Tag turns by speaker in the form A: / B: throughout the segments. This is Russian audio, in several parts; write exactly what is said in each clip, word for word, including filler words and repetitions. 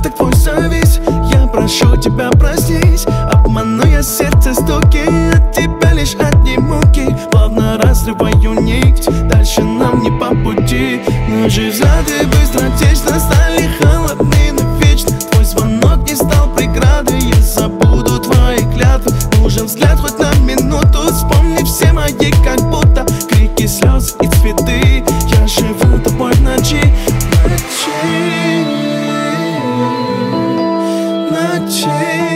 A: так твой завис. Я прошу тебя, проснись. Обману я сердце стуки, от тебя лишь одни муки. Плавно разрываю нить, дальше нам не по пути. Наши взгляды быстротечно стали холодны навечно. Твой звонок не стал преградой, я забуду твои клятвы. Нужен взгляд хоть на минуту, вспомни все мои как будто крики, слезы и цветы. Я живу тобой в ночи, ночи, ночи.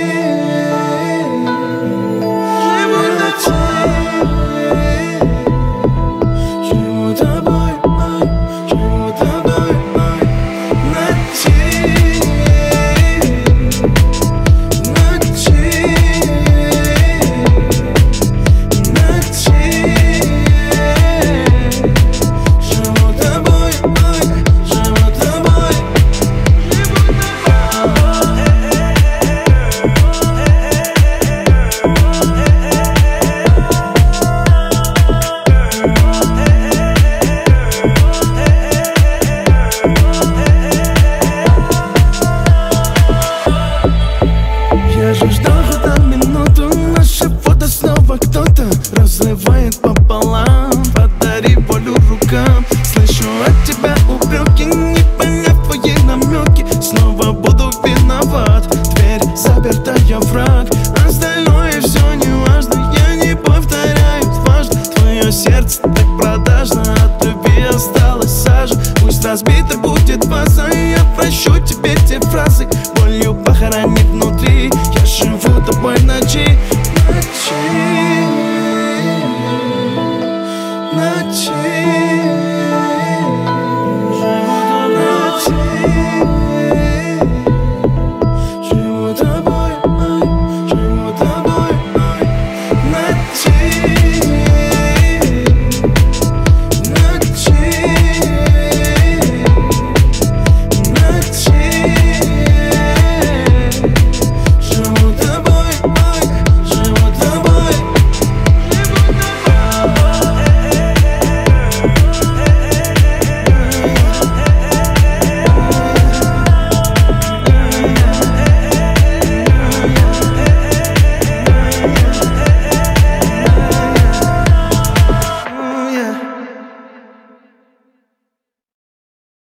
A: Живу ночи, живу тобой, ой, живу тобой, ой. Ночи, ночи, ночи. Живу тобой, ой, живу тобой, живу тобой. Я же ждал хоть на минуту, наше фото снова кто-то разрывает пополам. Подари волю рукам, слышу от тебя упреки, не поняв твои намеки. Снова буду виноват, дверь заперта, я враг.